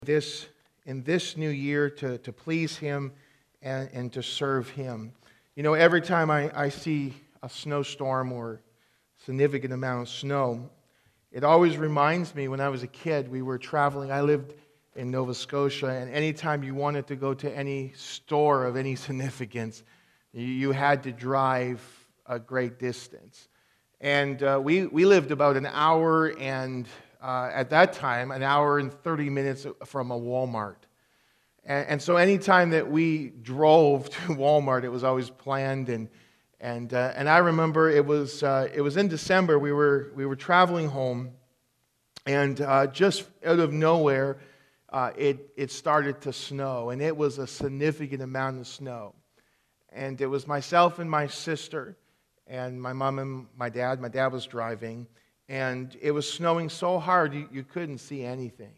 this in this new year to please Him and to serve Him. You know, every time I see a snowstorm or significant amount of snow, it always reminds me when I was a kid, we were traveling. I lived in Nova Scotia, and anytime you wanted to go to any store of any significance, you had to drive a great distance. And we lived about an hour and, at that time, an hour and 30 minutes from a Walmart. And so anytime that we drove to Walmart, it was always planned. And I remember it was in December. We were traveling home, and just out of nowhere, it started to snow, and it was a significant amount of snow. And it was myself and my sister, and my mom and my dad. My dad was driving, and it was snowing so hard you couldn't see anything.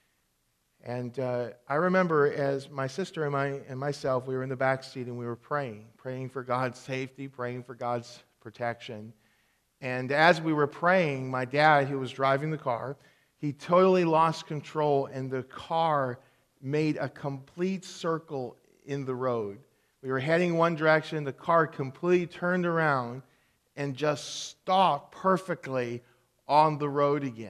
And I remember as my sister and myself, we were in the back seat and we were praying for God's safety, praying for God's protection. And as we were praying, my dad, who was driving the car, he totally lost control, and the car made a complete circle in the road. We were heading one direction, the car completely turned around and just stopped perfectly on the road again.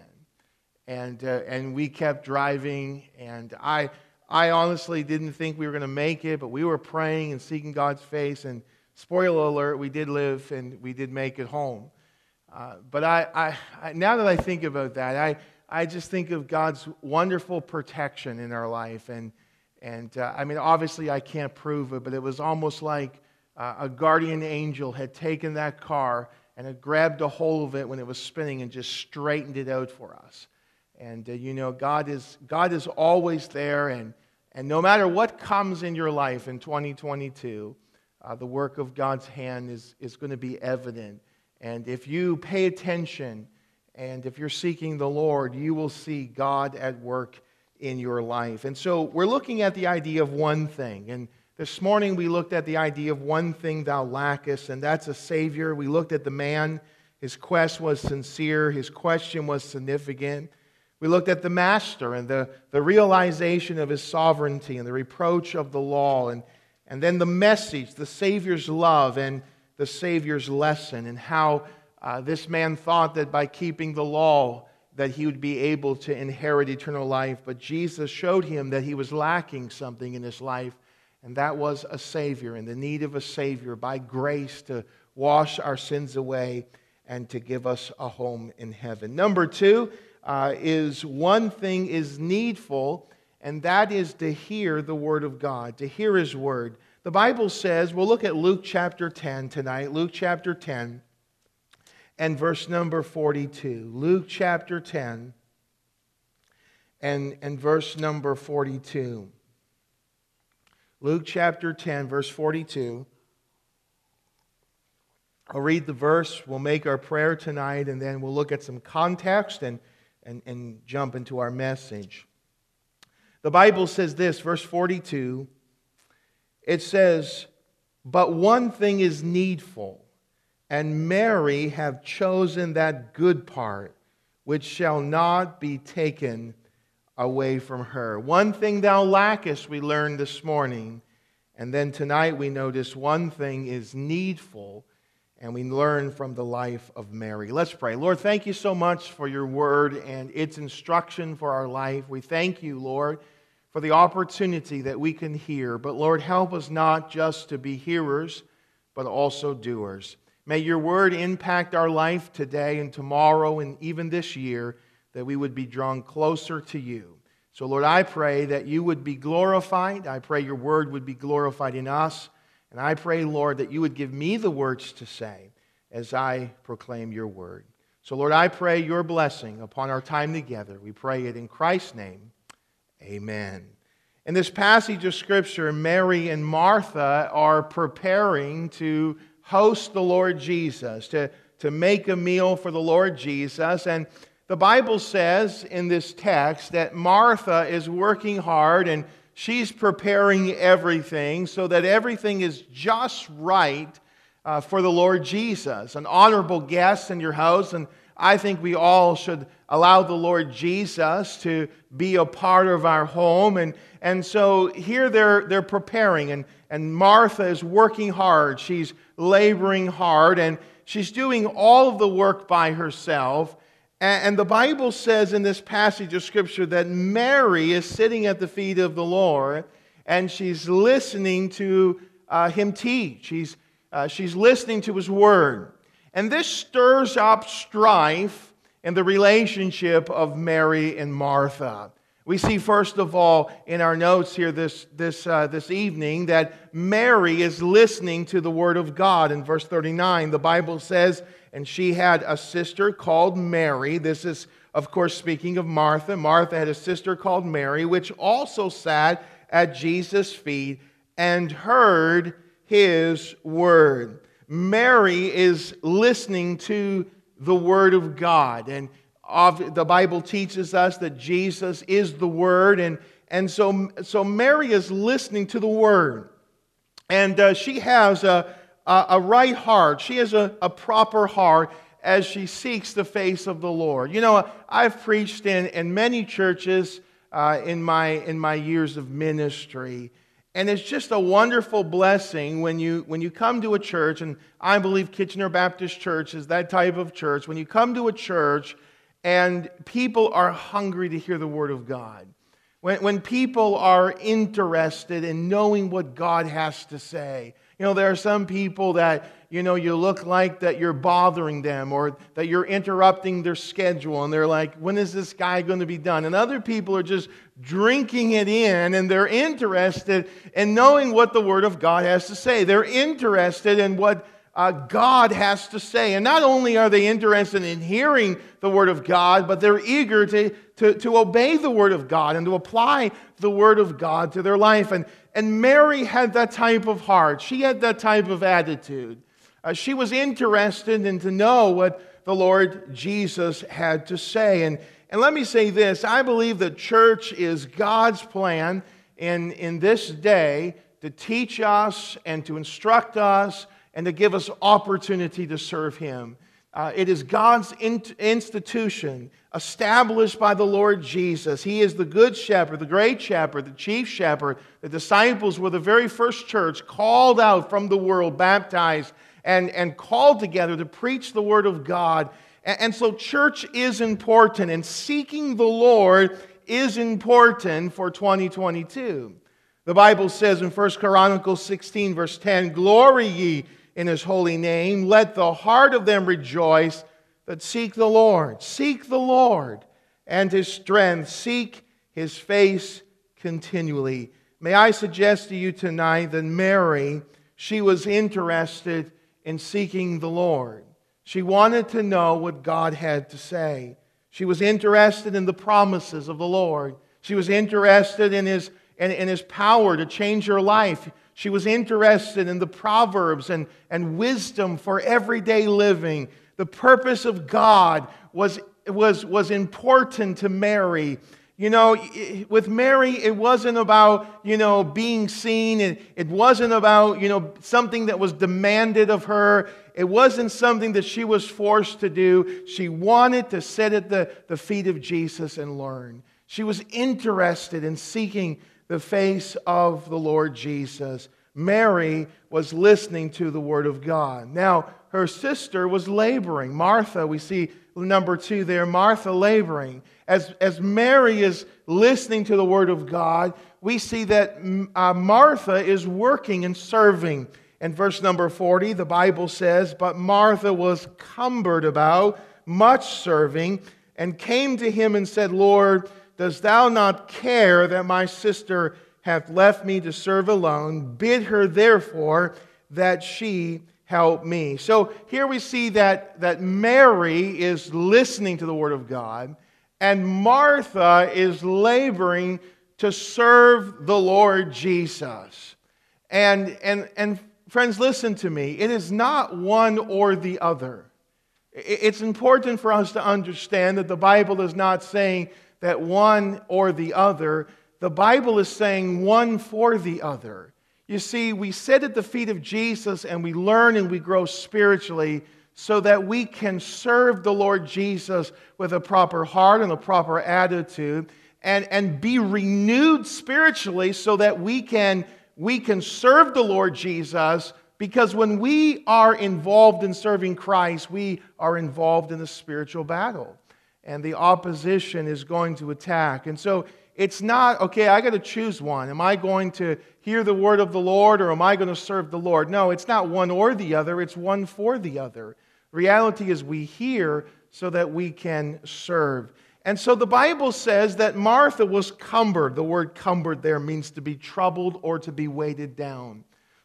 And we kept driving, and I honestly didn't think we were going to make it, but we were praying and seeking God's face, and spoiler alert, we did live and we did make it home. But I now that I think about that, I just think of God's wonderful protection in our life, and I mean, obviously I can't prove it, but it was almost like a guardian angel had taken that car and had grabbed a hold of it when it was spinning and just straightened it out for us. And you know, God is always there, and no matter what comes in your life in 2022, the work of God's hand is going to be evident. And if you pay attention, and if you're seeking the Lord, you will see God at work in your life. And so we're looking at the idea of one thing. And this morning we looked at the idea of one thing thou lackest, and that's a Savior. We looked at the man. His quest was sincere. His question was significant. We looked at the Master and the realization of His sovereignty and the reproach of the law, and then the message, the Savior's love and the Savior's lesson, and how this man thought that by keeping the law that he would be able to inherit eternal life. But Jesus showed him that he was lacking something in his life, and that was a Savior, and the need of a Savior by grace to wash our sins away and to give us a home in heaven. Number two is one thing is needful, and that is to hear the Word of God, to hear His Word. The Bible says, we'll look at Luke chapter 10 tonight, Luke chapter 10 and verse number 42. Luke chapter 10 and verse number 42. Luke chapter 10, verse 42. I'll read the verse, we'll make our prayer tonight, and then we'll look at some context and jump into our message. The Bible says this, verse 42, it says, "But one thing is needful, and Mary have chosen that good part, which shall not be taken away from her." One thing thou lackest, we learned this morning. And then tonight we notice one thing is needful, and we learn from the life of Mary. Let's pray. Lord, thank you so much for your word and its instruction for our life. We thank you, Lord, for the opportunity that we can hear. But Lord, help us not just to be hearers, but also doers. May your word impact our life today and tomorrow and even this year, that we would be drawn closer to you. So Lord, I pray that you would be glorified. I pray your word would be glorified in us. And I pray, Lord, that you would give me the words to say as I proclaim your word. So Lord, I pray your blessing upon our time together. We pray it in Christ's name. Amen. In this passage of Scripture, Mary and Martha are preparing to host the Lord Jesus, to make a meal for the Lord Jesus. And the Bible says in this text that Martha is working hard and she's preparing everything so that everything is just right for the Lord Jesus. An honorable guest in your house, and I think we all should allow the Lord Jesus to be a part of our home. And so here they're preparing, and Martha is working hard. She's laboring hard, and she's doing all of the work by herself. And the Bible says in this passage of Scripture that Mary is sitting at the feet of the Lord, and she's listening to Him teach. She's listening to His Word. And this stirs up strife in the relationship of Mary and Martha. We see, first of all, in our notes here this evening, that Mary is listening to the Word of God. In verse 39, the Bible says, and she had a sister called Mary. This is, of course, speaking of Martha. Martha had a sister called Mary, which also sat at Jesus' feet and heard His Word. Mary is listening to the Word of God. And the Bible teaches us that Jesus is the Word. And so Mary is listening to the Word. And she has a right heart. She has a proper heart as she seeks the face of the Lord. You know, I've preached in many churches in my years of ministry. And it's just a wonderful blessing when you come to a church, and I believe Kitchener Baptist Church is that type of church. When you come to a church and people are hungry to hear the Word of God, when people are interested in knowing what God has to say. You know, there are some people that, you know, you look like that you're bothering them or that you're interrupting their schedule, and they're like, when is this guy going to be done? And other people are just drinking it in, and they're interested in knowing what the Word of God has to say. They're interested in what God has to say. And not only are they interested in hearing the Word of God, but they're eager to obey the Word of God and to apply the Word of God to their life. And Mary had that type of heart. She had that type of attitude. She was interested in to know what the Lord Jesus had to say. And let me say this. I believe that church is God's plan in this day to teach us and to instruct us and to give us opportunity to serve Him. It is God's institution established by the Lord Jesus. He is the good shepherd, the great shepherd, the chief shepherd. The disciples were the very first church called out from the world, baptized, and called together to preach the Word of God. And so church is important, and seeking the Lord is important for 2022. The Bible says in 1 Chronicles 16, verse 10, "Glory ye in His holy name. Let the heart of them rejoice that seek the Lord." Seek the Lord and His strength. Seek His face continually. May I suggest to you tonight that Mary, she was interested in seeking the Lord. She wanted to know what God had to say. She was interested in the promises of the Lord. She was interested in His power to change her life. She was interested in the Proverbs and wisdom for everyday living. The purpose of God was important to Mary. You know, with Mary, it wasn't about, you know, being seen. It wasn't about, you know, something that was demanded of her. It wasn't something that she was forced to do. She wanted to sit at the feet of Jesus and learn. She was interested in seeking the face of the Lord Jesus. Mary was listening to the Word of God. Now, her sister was laboring. Martha, we see number 2 there, Martha laboring. As Mary is listening to the Word of God, we see that Martha is working and serving. In verse number 40, the Bible says, "But Martha was cumbered about much serving, and came to Him and said, Lord, dost Thou not care that my sister hath left me to serve alone? Bid her therefore that she help me." So here we see that Mary is listening to the Word of God, and Martha is laboring to serve the Lord Jesus. And friends, listen to me. It is not one or the other. It's important for us to understand that the Bible is not saying that one or the other. The Bible is saying one for the other. You see, we sit at the feet of Jesus and we learn and we grow spiritually so that we can serve the Lord Jesus with a proper heart and a proper attitude, and be renewed spiritually so that we can serve the Lord Jesus, because when we are involved in serving Christ, we are involved in a spiritual battle. And the opposition is going to attack. And so it's not, okay, I got to choose one. Am I going to hear the word of the Lord, or am I going to serve the Lord? No, it's not one or the other. It's one for the other. Reality is we hear so that we can serve. And so the Bible says that Martha was cumbered. The word cumbered there means to be troubled or to be weighted down.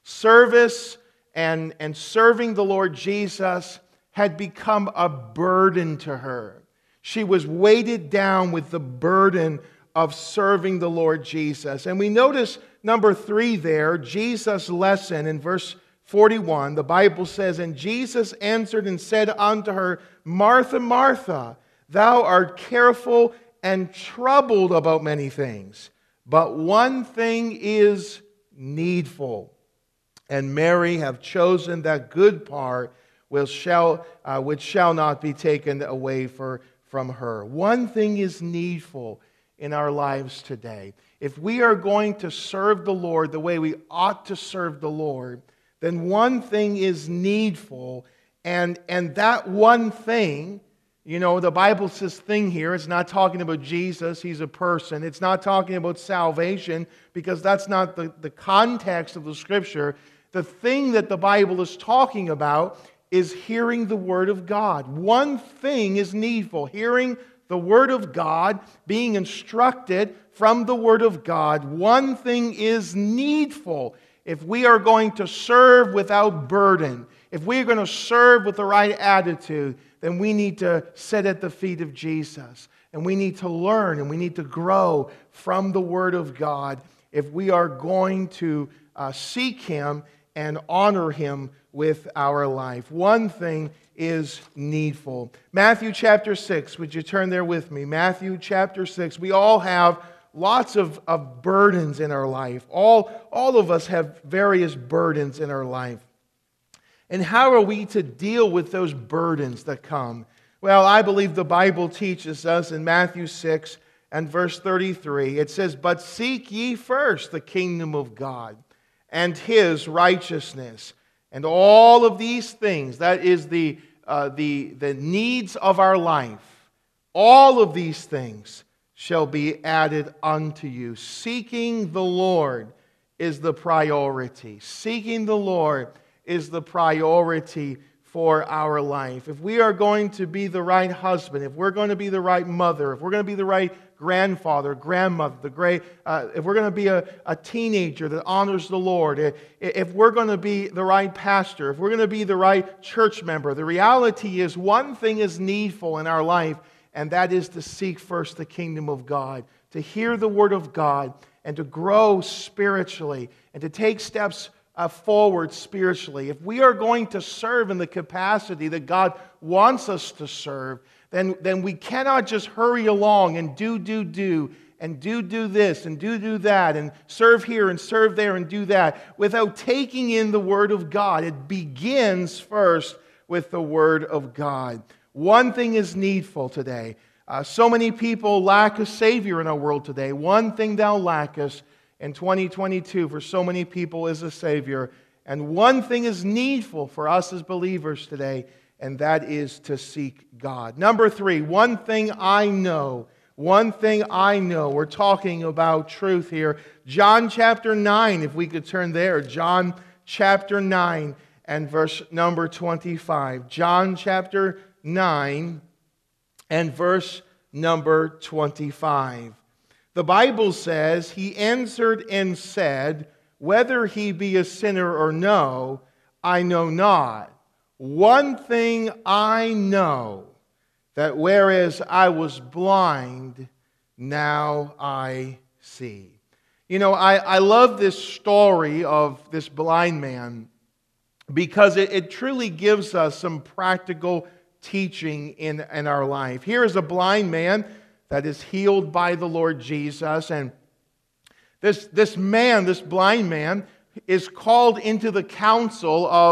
Service and serving the Lord Jesus had become a burden to her. She was weighted down with the burden of serving the Lord Jesus. And we notice number 3 there, Jesus' lesson in verse 41. The Bible says, "And Jesus answered and said unto her, Martha, Martha, thou art careful and troubled about many things, but one thing is needful. And Mary hath chosen that good part which shall not be taken away from her." One thing is needful in our lives today. If we are going to serve the Lord the way we ought to serve the Lord, then one thing is needful, and that one thing, you know, the Bible says thing here. It's not talking about Jesus. He's a person. It's not talking about salvation, because that's not the context of the Scripture. The thing that the Bible is talking about is hearing the Word of God. One thing is needful. Hearing the Word of God, being instructed from the Word of God. One thing is needful. If we are going to serve without burden, if we are going to serve with the right attitude, then we need to sit at the feet of Jesus. And we need to learn and we need to grow from the Word of God if we are going to seek Him and honor Him with our life. One thing is needful. Matthew chapter 6, would you turn there with me? Matthew chapter 6. We all have lots of burdens in our life. All of us have various burdens in our life. And how are we to deal with those burdens that come? Well, I believe the Bible teaches us in Matthew 6 and verse 33. It says, "But seek ye first the kingdom of God and His righteousness, and all of these things," that is the needs of our life, "all of these things shall be added unto you." Seeking the Lord is the priority. Seeking the Lord is the priority for our life. If we are going to be the right husband, if we're going to be the right mother, if we're going to be the right grandfather, grandmother, if we're going to be a teenager that honors the Lord, if we're going to be the right pastor, if we're going to be the right church member, the reality is one thing is needful in our life, and that is to seek first the kingdom of God, to hear the Word of God, and to grow spiritually, and to take steps forward spiritually. If we are going to serve in the capacity that God wants us to serve, then we cannot just hurry along and do and do this and do that and serve here and serve there and do that without taking in the Word of God. It begins first with the Word of God. One thing is needful today. So many people lack a Savior in our world today. One thing thou lackest in 2022 for so many people is a Savior. And one thing is needful for us as believers today, and that is to seek God. Number 3, one thing I know. One thing I know. We're talking about truth here. John chapter 9, if we could turn there. John chapter 9 and verse number 25. John chapter 9 and verse number 25. The Bible says, "He answered and said, Whether he be a sinner or no, I know not. One thing I know, that whereas I was blind, now I see." You know, I love this story of this blind man because it truly gives us some practical teaching in our life. Here is a blind man that is healed by the Lord Jesus, and this blind man, is called into the council of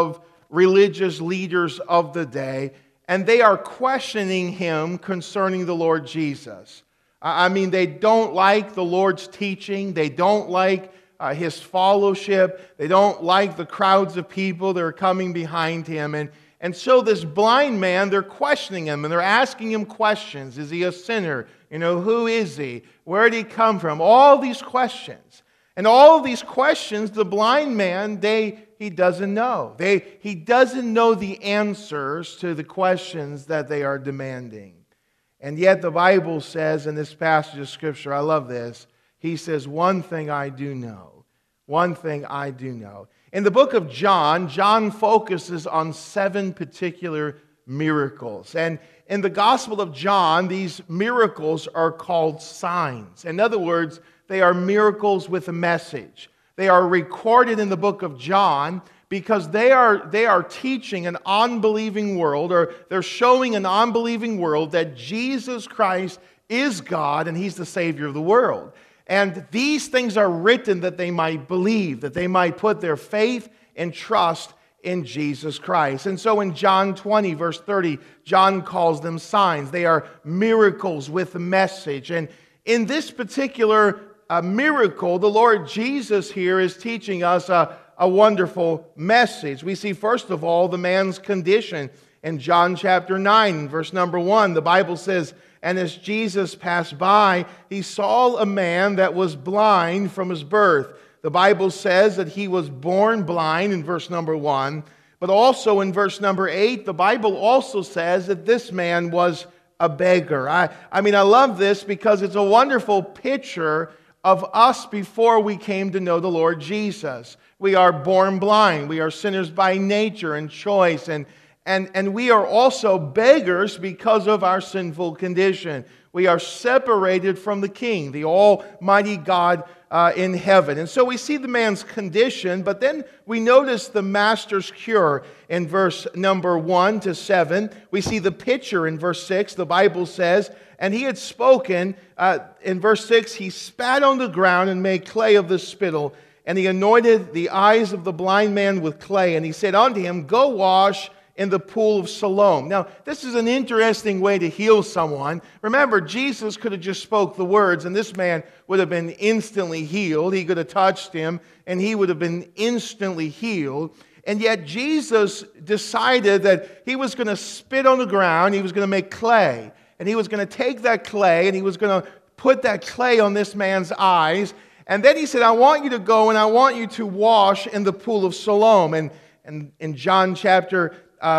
religious leaders of the day, and they are questioning him concerning the Lord Jesus. I mean, they don't like the Lord's teaching. They don't like his fellowship. They don't like the crowds of people that are coming behind him. And so this blind man, they're questioning him, and they're asking him questions. Is he a sinner? Who is he? Where did he come from? All these questions. And all of these questions, the blind man, he doesn't know. He doesn't know the answers to the questions that they are demanding. And yet the Bible says in this passage of Scripture, I love this, he says, one thing I do know. One thing I do know. In the book of John, John focuses on 7 particular miracles. And in the Gospel of John, these miracles are called signs. In other words, they are miracles with a message. They are recorded in the book of John because they are teaching an unbelieving world, or they're showing an unbelieving world that Jesus Christ is God and He's the Savior of the world. And these things are written that they might believe, that they might put their faith and trust in Jesus Christ. And so in John 20, verse 30, John calls them signs. They are miracles with a message. And in this particular miracle, the Lord Jesus here is teaching us a wonderful message. We see, first of all, the man's condition. In John chapter 9, verse number 1, the Bible says, "And as Jesus passed by, he saw a man that was blind from his birth." The Bible says that he was born blind in verse number 1. But also in verse number 8, the Bible also says that this man was a beggar. I mean, I love this because it's a wonderful picture of us before we came to know the Lord Jesus. We are born blind. We are sinners by nature and choice. And we are also beggars because of our sinful condition. We are separated from the King, the Almighty God in heaven. And so we see the man's condition, but then we notice the Master's cure in verse number 1 to 7. We see the picture in verse 6. The Bible says, "And he had spoken," in verse 6, "he spat on the ground and made clay of the spittle, and he anointed the eyes of the blind man with clay. And he said unto him, Go wash in the pool of Siloam." Now, this is an interesting way to heal someone. Remember, Jesus could have just spoke the words, and this man would have been instantly healed. He could have touched him, and he would have been instantly healed. And yet Jesus decided that he was going to spit on the ground, he was going to make clay, and he was going to take that clay, and he was going to put that clay on this man's eyes. And then he said, "I want you to go, and I want you to wash in the pool of Siloam." And in John chapter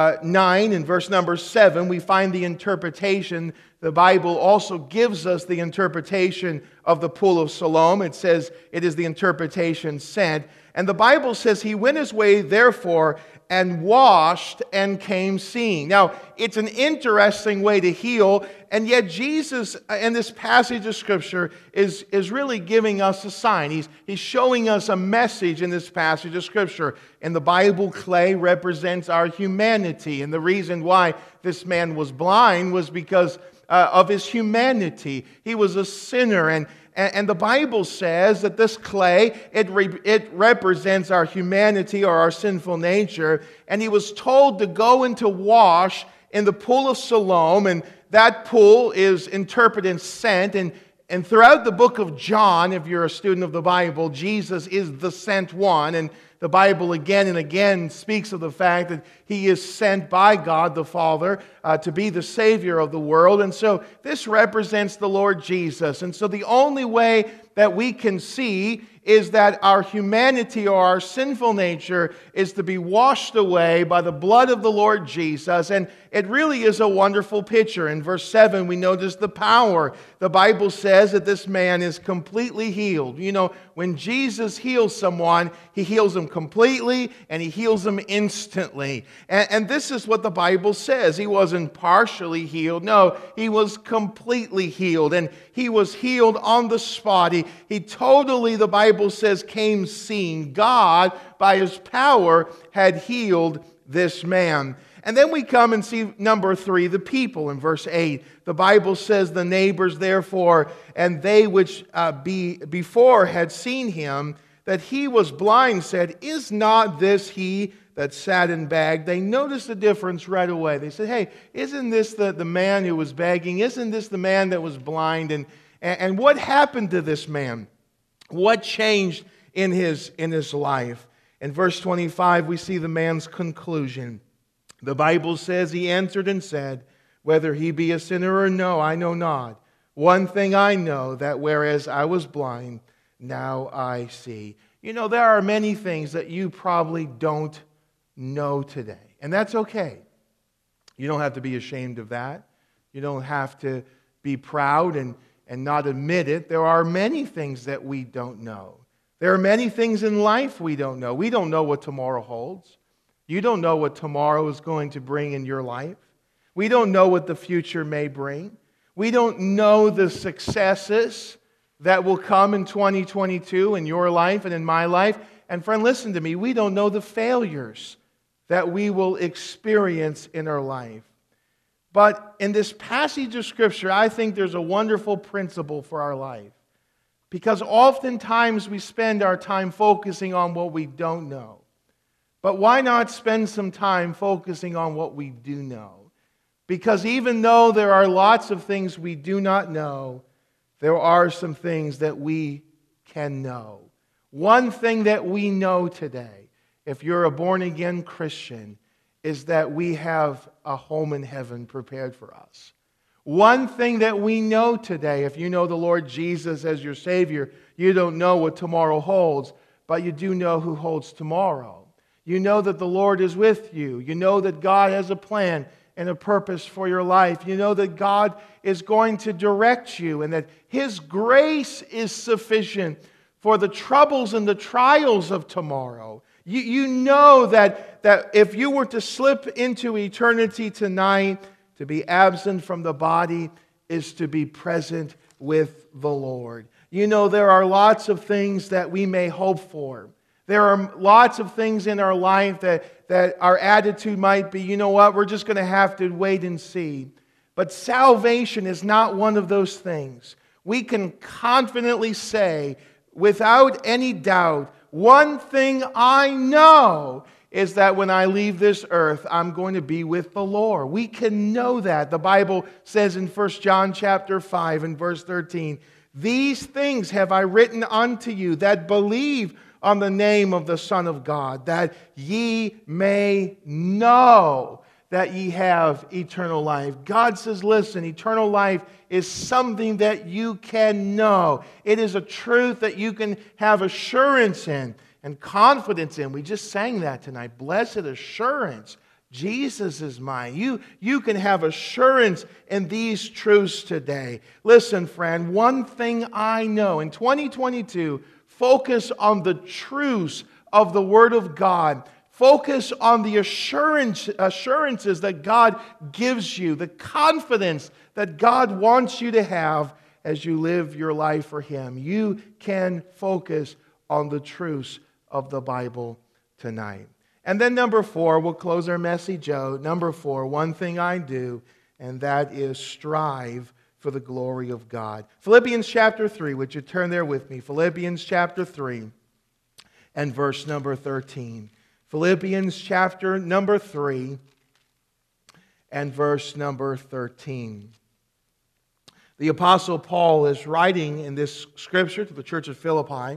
9 and verse number 7, we find the interpretation. The Bible also gives us the interpretation of the pool of Siloam. It says it is the interpretation sent. And the Bible says he went his way, therefore, and washed and came seeing. Now, it's an interesting way to heal, and yet Jesus, in this passage of Scripture, is really giving us a sign. He's showing us a message in this passage of Scripture. In the Bible, clay represents our humanity, and the reason why this man was blind was because of his humanity. He was a sinner, and the Bible says that this clay, it represents our humanity or our sinful nature. And he was told to go and to wash in the pool of Siloam. And that pool is interpreted sent. And throughout the book of John, if you're a student of the Bible, Jesus is the sent one. And the Bible again and again speaks of the fact that he is sent by God the Father to be the Savior of the world. And so this represents the Lord Jesus. And so the only way that we can see is that our humanity or our sinful nature is to be washed away by the blood of the Lord Jesus. And it really is a wonderful picture. In verse 7, we notice the power. The Bible says that this man is completely healed. You know, when Jesus heals someone, he heals them completely and he heals them instantly. And this is what the Bible says. He wasn't partially healed. No, he was completely healed. And he was healed on the spot. He totally, the Bible says, came seeing. God, by his power, had healed this man. And then we come and see number 3, the people in verse 8. The Bible says, "The neighbors therefore, and they which before had seen him, that he was blind, said, Is not this he that sat and begged, they noticed the difference right away. They said, hey, isn't this the man who was begging? Isn't this the man that was blind? And what happened to this man? What changed in his life? In verse 25, we see the man's conclusion. The Bible says, he answered and said, whether he be a sinner or no, I know not. One thing I know, that whereas I was blind, now I see. You know, there are many things that you probably don't know today. And that's okay. You don't have to be ashamed of that. You don't have to be proud and not admit it. There are many things that we don't know. There are many things in life we don't know. We don't know what tomorrow holds. You don't know what tomorrow is going to bring in your life. We don't know what the future may bring. We don't know the successes that will come in 2022 in your life and in my life. And friend, listen to me. We don't know the failures that we will experience in our life. But in this passage of Scripture, I think there's a wonderful principle for our life. Because oftentimes we spend our time focusing on what we don't know. But why not spend some time focusing on what we do know? Because even though there are lots of things we do not know, there are some things that we can know. One thing that we know today, if you're a born-again Christian, is that we have a home in heaven prepared for us. One thing that we know today, if you know the Lord Jesus as your Savior, you don't know what tomorrow holds, but you do know who holds tomorrow. You know that the Lord is with you. You know that God has a plan and a purpose for your life. You know that God is going to direct you and that His grace is sufficient for the troubles and the trials of tomorrow. You know that if you were to slip into eternity tonight, to be absent from the body is to be present with the Lord. You know there are lots of things that we may hope for. There are lots of things in our life that our attitude might be, you know what, we're just going to have to wait and see. But salvation is not one of those things. We can confidently say, without any doubt, one thing I know is that when I leave this earth, I'm going to be with the Lord. We can know that. The Bible says in 1 John chapter 5 and verse 13, these things have I written unto you that believe on the name of the Son of God, that ye may know that ye have eternal life. God says, listen, eternal life is something that you can know. It is a truth that you can have assurance in and confidence in. We just sang that tonight. Blessed assurance. Jesus is mine. You can have assurance in these truths today. Listen, friend, one thing I know. In 2022, focus on the truths of the Word of God. Focus on the assurances that God gives you, the confidence that God wants you to have as you live your life for Him. You can focus on the truths of the Bible tonight. And then number 4, we'll close our message out. Number 4, one thing I do, and that is strive for the glory of God. Philippians chapter 3, would you turn there with me? Philippians chapter 3 and verse number 13. Philippians chapter number 3 and verse number 13. The Apostle Paul is writing in this scripture to the church of Philippi,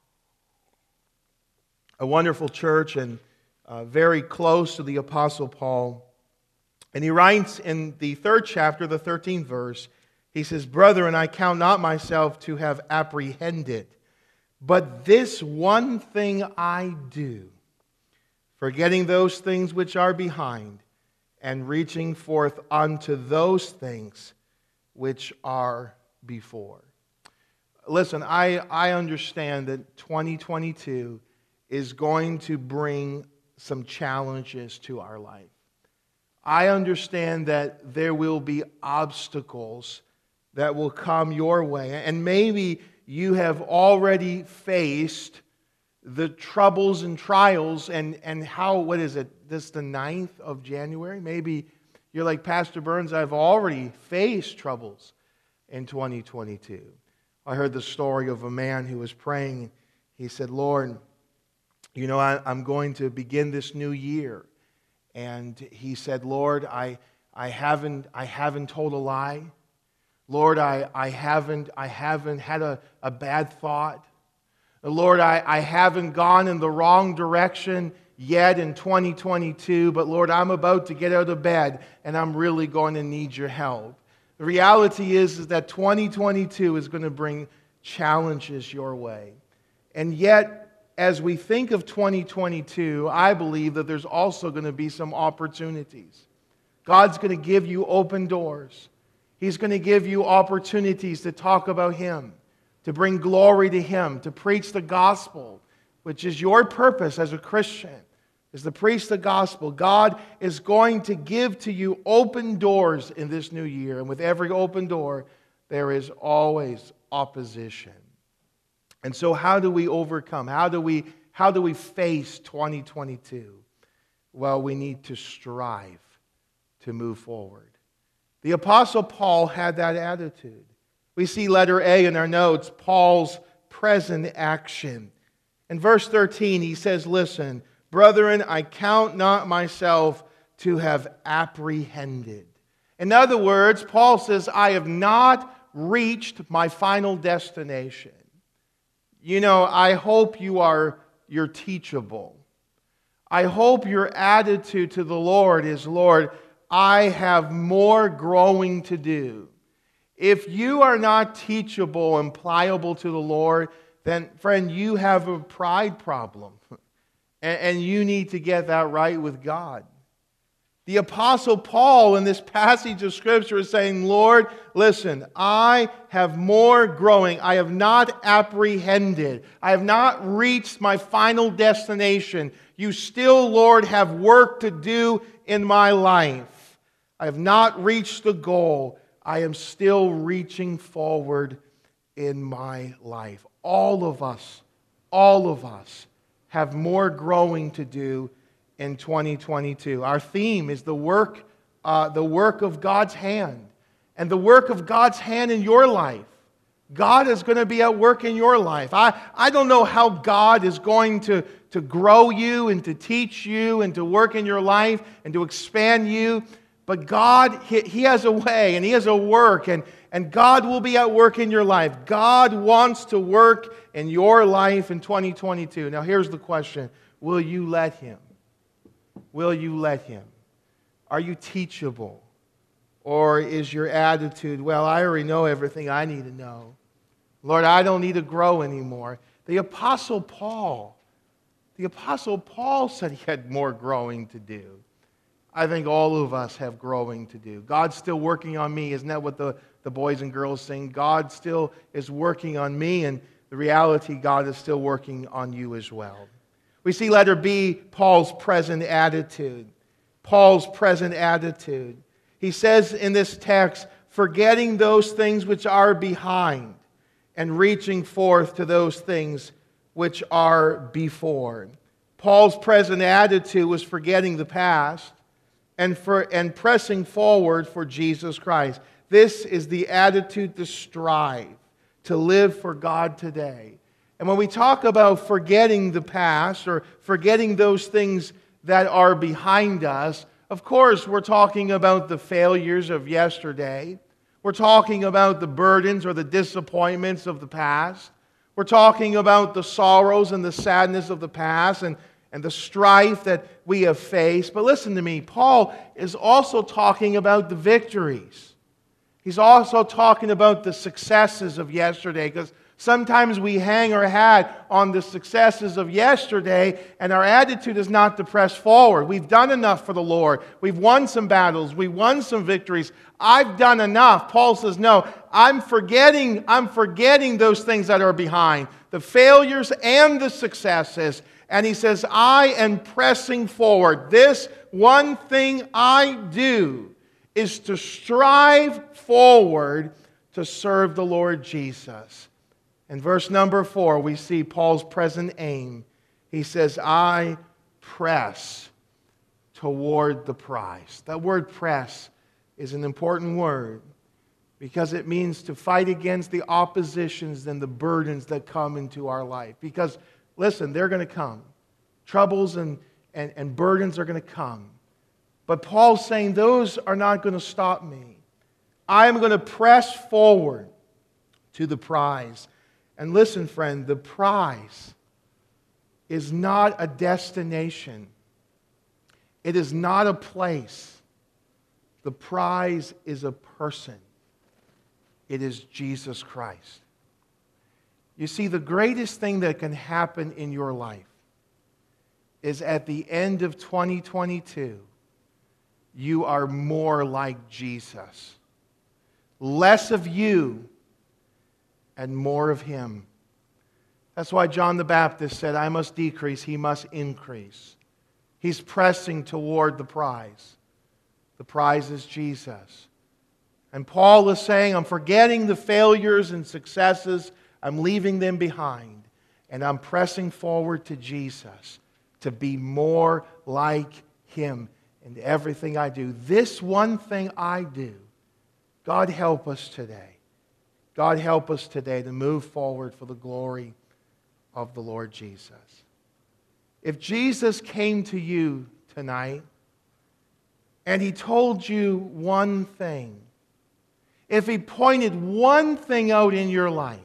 a wonderful church and very close to the Apostle Paul. And he writes in the 3rd chapter, the 13th verse, he says, brethren, I count not myself to have apprehended, but this one thing I do, forgetting those things which are behind, and reaching forth unto those things which are before. Listen, I understand that 2022 is going to bring some challenges to our life. I understand that there will be obstacles that will come your way. And maybe you have already faced the troubles and trials and how, what is it, this the 9th of January? Maybe you're like, Pastor Burns, I've already faced troubles in 2022. I heard the story of a man who was praying. He said, Lord, I'm going to begin this new year. And he said, Lord, I haven't told a lie. Lord, I haven't had a bad thought. Lord, I haven't gone in the wrong direction yet in 2022, but Lord, I'm about to get out of bed and I'm really going to need your help. The reality is that 2022 is going to bring challenges your way. And yet, as we think of 2022, I believe that there's also going to be some opportunities. God's going to give you open doors. He's going to give you opportunities to talk about Him, to bring glory to Him, to preach the gospel, which is your purpose as a Christian, is to preach the gospel. God is going to give to you open doors in this new year. And with every open door, there is always opposition. And so how do we overcome? How do we face 2022? Well, we need to strive to move forward. The Apostle Paul had that attitude. We see letter A in our notes, Paul's present action. In verse 13, he says, listen, brethren, I count not myself to have apprehended. In other words, Paul says, I have not reached my final destination. I hope you're teachable. I hope your attitude to the Lord is, Lord, I have more growing to do. If you are not teachable and pliable to the Lord, then, friend, you have a pride problem. And you need to get that right with God. The Apostle Paul in this passage of Scripture is saying, Lord, listen, I have more growing. I have not apprehended. I have not reached my final destination. You still, Lord, have work to do in my life. I have not reached the goal. I am still reaching forward in my life. All of us have more growing to do in 2022. Our theme is the work of God's hand. And the work of God's hand in your life. God is going to be at work in your life. I don't know how God is going to grow you and to teach you and to work in your life and to expand you. But God, He has a way and He has a work, and God will be at work in your life. God wants to work in your life in 2022. Now here's the question. Will you let Him? Will you let Him? Are you teachable? Or is your attitude, well, I already know everything I need to know. Lord, I don't need to grow anymore. The Apostle Paul said he had more growing to do. I think all of us have growing to do. God's still working on me. Isn't that what the boys and girls sing? God still is working on me, and the reality, God is still working on you as well. We see letter B, Paul's present attitude. Paul's present attitude. He says in this text, forgetting those things which are behind and reaching forth to those things which are before. Paul's present attitude was forgetting the past and pressing forward for Jesus Christ. This is the attitude to strive, to live for God today. And when we talk about forgetting the past or forgetting those things that are behind us, of course, we're talking about the failures of yesterday. We're talking about the burdens or the disappointments of the past. We're talking about the sorrows and the sadness of the past and the strife that we have faced. But listen to me, Paul is also talking about the victories. He's also talking about the successes of yesterday, because sometimes we hang our hat on the successes of yesterday, and our attitude is not to press forward. We've done enough for the Lord. We've won some battles. We've won some victories. I've done enough. Paul says, no, I'm forgetting those things that are behind, the failures and the successes. And he says, I am pressing forward. This one thing I do is to strive forward to serve the Lord Jesus. In verse number 4, we see Paul's present aim. He says, I press toward the prize. That word press is an important word because it means to fight against the oppositions and the burdens that come into our life. Because, listen, they're going to come. Troubles and burdens are going to come. But Paul's saying those are not going to stop me. I am going to press forward to the prize. And listen, friend, the prize is not a destination. It is not a place. The prize is a person. It is Jesus Christ. You see, the greatest thing that can happen in your life is at the end of 2022, you are more like Jesus. Less of you and more of Him. That's why John the Baptist said, I must decrease, He must increase. He's pressing toward the prize. The prize is Jesus. And Paul is saying, I'm forgetting the failures and successes. I'm leaving them behind. And I'm pressing forward to Jesus to be more like Him in everything I do. This one thing I do, God help us today. God help us today to move forward for the glory of the Lord Jesus. If Jesus came to you tonight and He told you one thing, if He pointed one thing out in your life,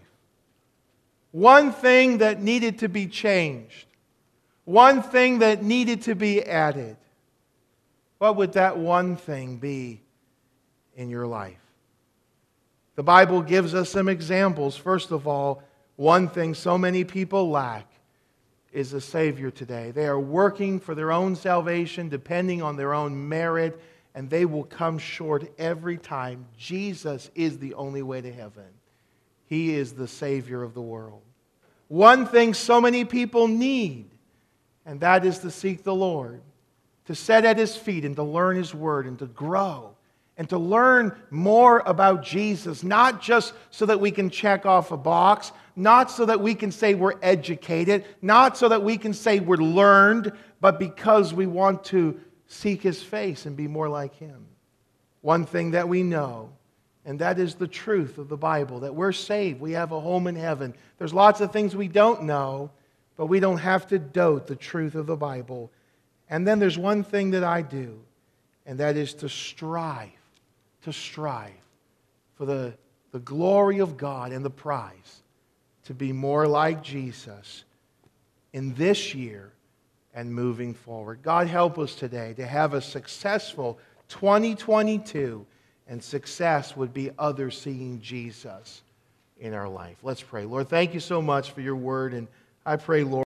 one thing that needed to be changed, one thing that needed to be added, what would that one thing be in your life? The Bible gives us some examples. First of all, one thing so many people lack is a Savior today. They are working for their own salvation, depending on their own merit, and they will come short every time. Jesus is the only way to heaven. He is the Savior of the world. One thing so many people need, and that is to seek the Lord, to sit at His feet and to learn His Word and to grow and to learn more about Jesus, not just so that we can check off a box, not so that we can say we're educated, not so that we can say we're learned, but because we want to seek His face and be more like Him. One thing that we know, and that is the truth of the Bible, that we're saved, we have a home in heaven. There's lots of things we don't know, but we don't have to doubt the truth of the Bible. And then there's one thing that I do, and that is to strive for the glory of God and the prize to be more like Jesus in this year and moving forward. God help us today to have a successful 2022, and success would be others seeing Jesus in our life. Let's pray. Lord, thank you so much for your word, and I pray, Lord,